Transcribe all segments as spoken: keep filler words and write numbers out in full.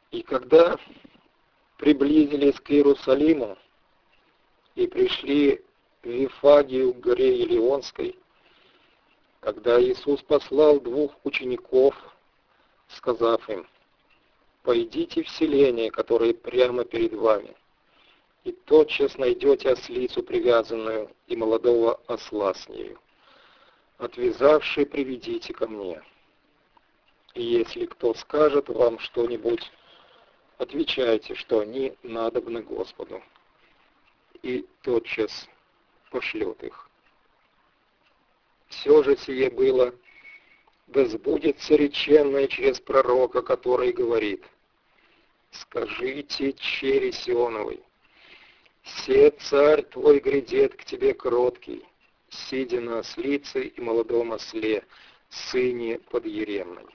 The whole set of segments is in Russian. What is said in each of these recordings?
И когда приблизились к Иерусалиму и пришли в Вифагию к горе Елеонской, когда Иисус послал двух учеников, сказав им: «Пойдите в селение, которое прямо перед вами, и тотчас найдете ослицу привязанную и молодого осла с нею. Отвязавши, приведите ко мне. И если кто скажет вам что-нибудь, отвечайте, что они надобны Господу, и тотчас пошлет их. Все же сие было, да сбудется реченное через пророка, который говорит: скажите чере Сионовой, се царь твой грядет к тебе кроткий, сидя на ослице и молодом осле, сыне подъеремной».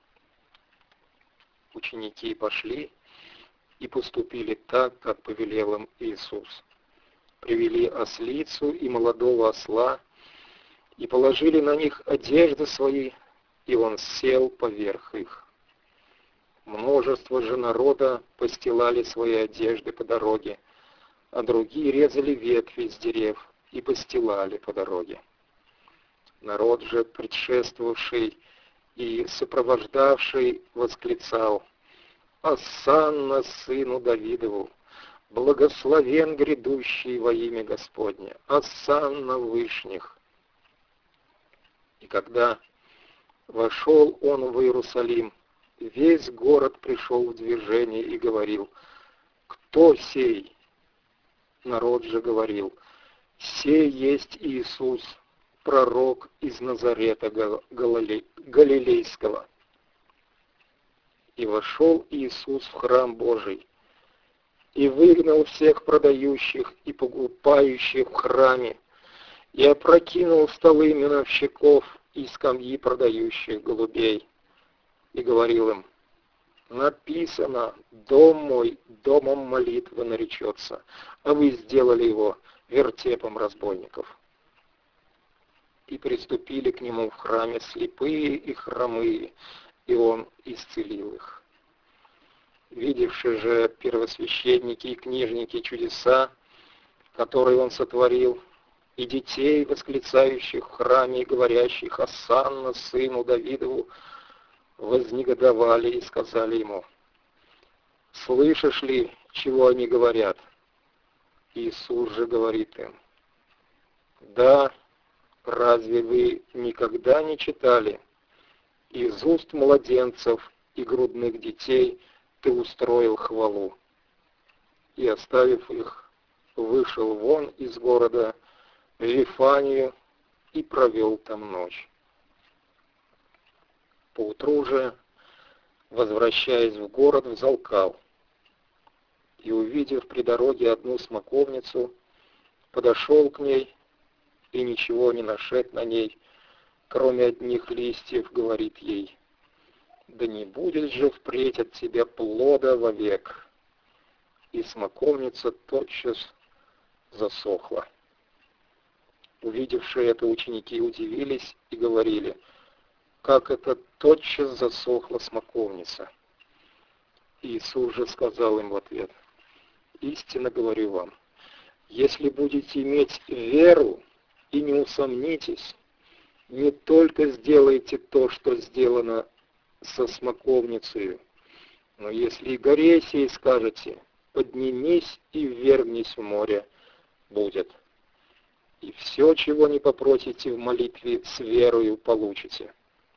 Ученики пошли и поступили так, как повелел им Иисус. Привели ослицу и молодого осла, и положили на них одежды свои, и он сел поверх их. Множество же народа постилали свои одежды по дороге, а другие резали ветви с дерев и постилали по дороге. Народ же, предшествовавший и сопровождавший, восклицал: «Осанна сыну Давидову! Благословен грядущий во имя Господне! Осанна вышних!» И когда вошел он в Иерусалим, весь город пришел в движение и говорил: «Кто сей?» Народ же говорил: «Сей есть Иисус, пророк из Назарета Галилейского». И вошел Иисус в храм Божий, и выгнал всех продающих и покупающих в храме, и опрокинул столы миновщиков и скамьи продающих голубей, и говорил им: «Написано: дом мой домом молитвы наречется, а вы сделали его вертепом разбойников». И приступили к нему в храме слепые и хромые, и он исцелил их. Видевши же первосвященники и книжники чудеса, которые он сотворил, и детей, восклицающих в храме и говорящих: «Осанна сыну Давидову», вознегодовали и сказали ему: «Слышишь ли, чего они говорят?» Иисус же говорит им: «Да, разве вы никогда не читали: из уст младенцев и грудных детей ты устроил хвалу?» И, оставив их, вышел вон из города в Вифанию и провел там ночь. Поутру же, возвращаясь в город, взалкал, и, увидев при дороге одну смоковницу, подошел к ней, и, ничего не нашед на ней, кроме одних листьев, говорит ей: «Да не будет же впредь от тебя плода вовек». И смоковница тотчас засохла. Увидевшие это, ученики удивились и говорили: «Как это тотчас засохла смоковница?» Иисус же сказал им в ответ: «Истинно говорю вам, если будете иметь веру и не усомнитесь, не только сделаете то, что сделано со смоковницей, но если и горе сей скажете: поднимись и ввергнись в море, будет. И все, чего не попросите в молитве, с верою получите».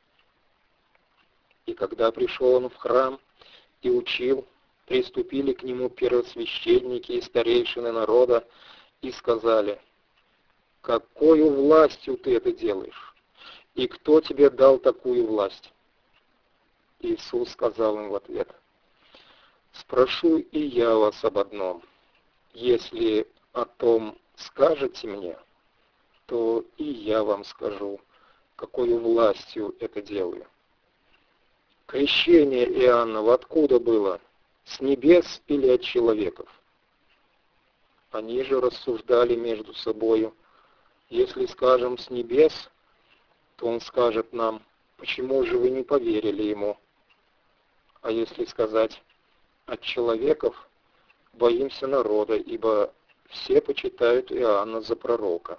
И когда пришел он в храм и учил, приступили к нему первосвященники и старейшины народа и сказали: «Какою властью ты это делаешь? И кто тебе дал такую власть?» Иисус сказал им в ответ: «Спрошу и я вас об одном. Если о том скажете мне, то и я вам скажу, какою властью это делаю. Крещение Иоаннова откуда было? С небес или от человеков?» Они же рассуждали между собою: «Если скажем с небес, то он скажет нам: почему же вы не поверили ему? А если сказать: от человеков боимся народа, ибо все почитают Иоанна за пророка».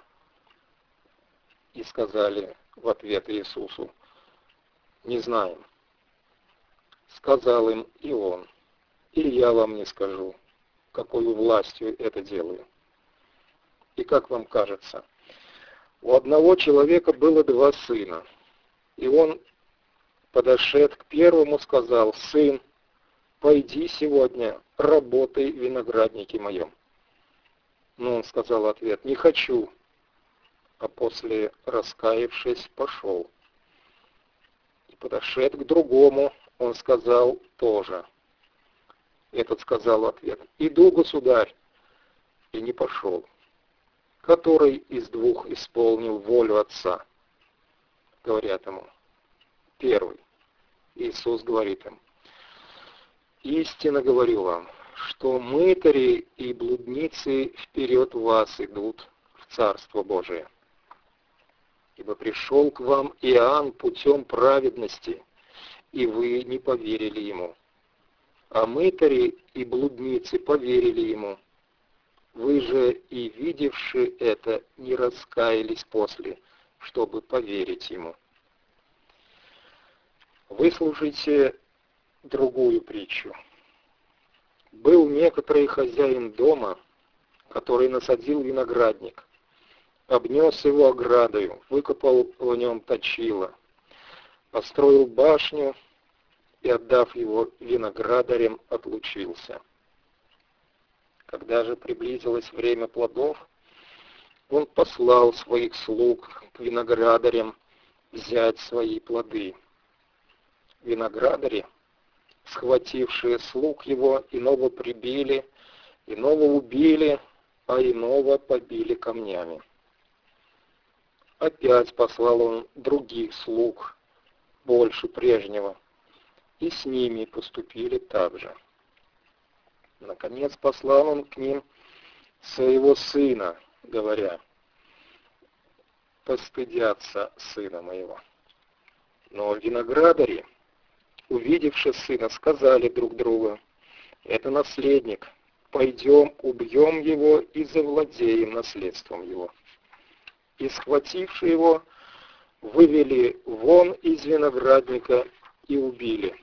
И сказали в ответ Иисусу: «Не знаем». Сказал им и он: «И я вам не скажу, какой властью это делаю». И как вам кажется, у одного человека было два сына, и он, подошед к первому, сказал: «Сын, пойди сегодня, работай в винограднике моем». Но он сказал в ответ: «Не хочу», а после, раскаявшись, пошел. И подошед к другому, он сказал тоже. Этот сказал в ответ: «Иду, государь», и не пошел. Который из двух исполнил волю Отца? Говорят ему: «Первый». Иисус говорит им: «Истинно говорю вам, что мытари и блудницы вперед вас идут в Царство Божие. Ибо пришел к вам Иоанн путем праведности, и вы не поверили ему. А мытари и блудницы поверили ему. Вы же и видевши это, не раскаялись после, чтобы поверить ему». Выслушайте другую притчу. Был некоторый хозяин дома, который насадил виноградник, обнес его оградою, выкопал в нем точило, построил башню и, отдав его виноградарям, отлучился. Когда же приблизилось время плодов, он послал своих слуг к виноградарям взять свои плоды. Виноградари, схватившие слуг его, иного прибили, иного убили, а иного побили камнями. Опять послал он других слуг, больше прежнего, и с ними поступили так же. Наконец послал он к ним своего сына, говоря: «Постыдятся сына моего». Но виноградари, увидевши сына, сказали друг другу: «Это наследник, пойдем, убьем его и завладеем наследством его». И, схвативши его, вывели вон из виноградника и убили.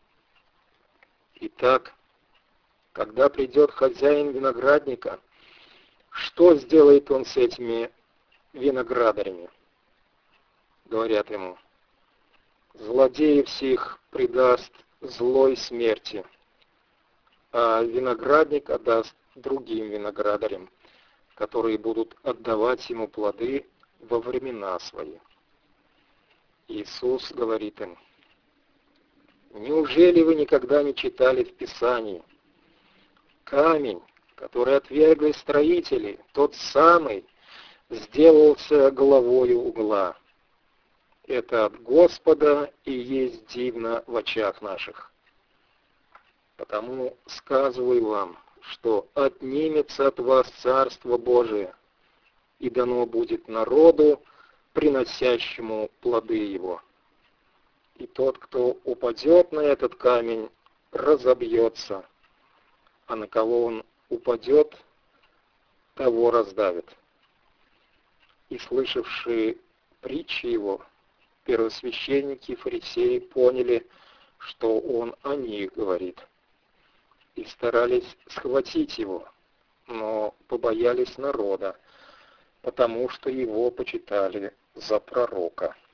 Итак, когда придет хозяин виноградника, что сделает он с этими виноградарями? Говорят ему: «Злодеев сих предаст злой смерти, а виноградник отдаст другим виноградарям, которые будут отдавать ему плоды во времена свои». Иисус говорит им: «Неужели вы никогда не читали в Писании: камень, который отвергли строители, тот самый сделался головою угла? Это от Господа и есть дивно в очах наших. Потому сказываю вам, что отнимется от вас Царство Божие, и дано будет народу, приносящему плоды его. И тот, кто упадет на этот камень, разобьется, а на кого он упадет, того раздавит». И слышавшие притчи его, первосвященники и фарисеи поняли, что он о них говорит, и старались схватить его, но побоялись народа, потому что его почитали за пророка.